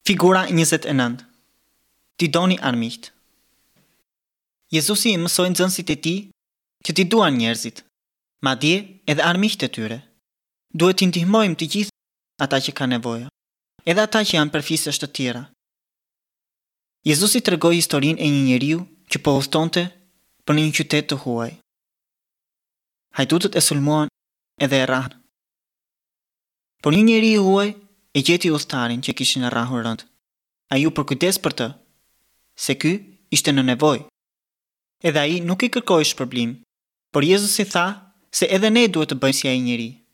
Figura 29. Ti doni armiqt. Jezusi i mësoi nxënësit e tij që t'i duan njerëzit, madje edhe armiqt e tyre. Duhet t'i ndihmojmë të gjithë ata që kanë nevojë, edhe ata që janë përfisësh të tjera. Jezusi tregoi historinë e një njeriu që po udhtonte për një qytet të huaj. Hajdutët e sulmuan edhe e rrahen. Por një njeri i huaj e gjeti udhëtarin që kishin e rrahur rënd. Ai u përkujdes për të, se ky ishte në nevojë. Edhe ai nuk i kërkoi shpërblim, por Jezusi tha se edhe ne duhet të bëjmë si ai njeri.